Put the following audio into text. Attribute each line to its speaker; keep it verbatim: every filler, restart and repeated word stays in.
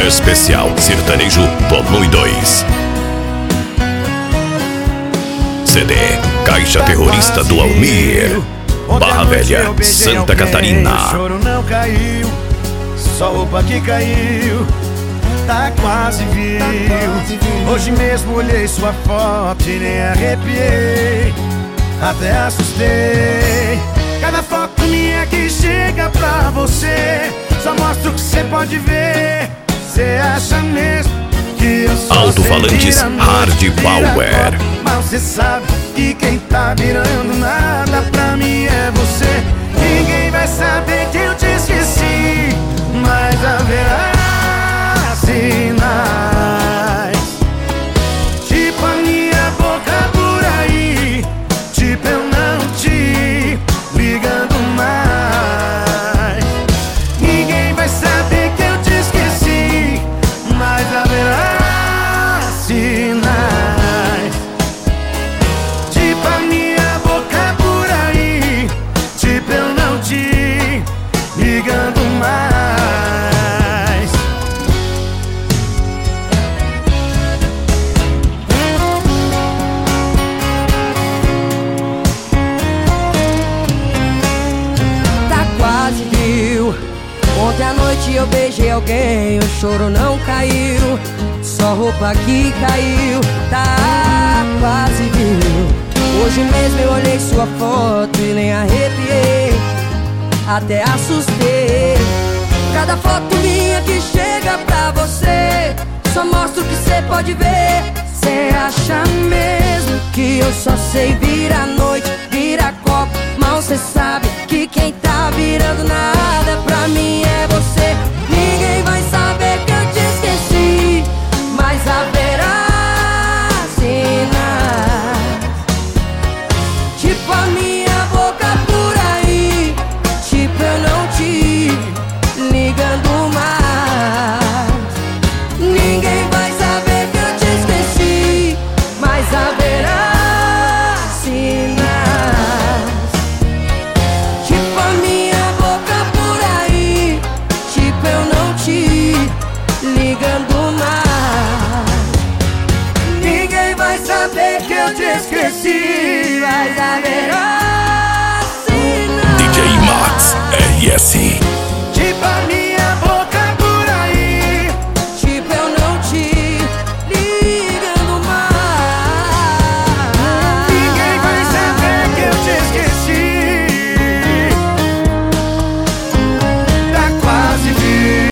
Speaker 1: Especial Sertanejo Volume dois. C D Caixa Terrorista do Almir, Barra Velha, Santa Catarina.
Speaker 2: O choro não caiu, só roupa que caiu, tá quase viu. Hoje mesmo olhei sua foto e nem arrepiei, até assustei. Cada foto minha que chega pra você só mostra o que você pode ver. Cê acha mesmo que eu sou
Speaker 1: Alto-falantes Hard Power.
Speaker 2: Mas cê sabe que quem tá virando nada pra mim é você. Ninguém vai saber que eu te esqueci, mas haverá sinais, tipo a minha boca por aí, tipo eu não te ligando mais. Ninguém vai saber que eu te esqueci, mas haverá sinais, tipo a minha boca por aí, tipo eu não te ligando mais.
Speaker 3: Tá quase viu. Ontem à noite eu beijei alguém, o choro não caiu, só roupa que caiu. Tá quase viu. Hoje mesmo eu olhei sua foto e nem arrepiei, até assustei. Cada foto minha que chega pra você só mostra o que cê pode ver. Cê acha mesmo que eu só sei virar noite, virar copo, mal cê sabe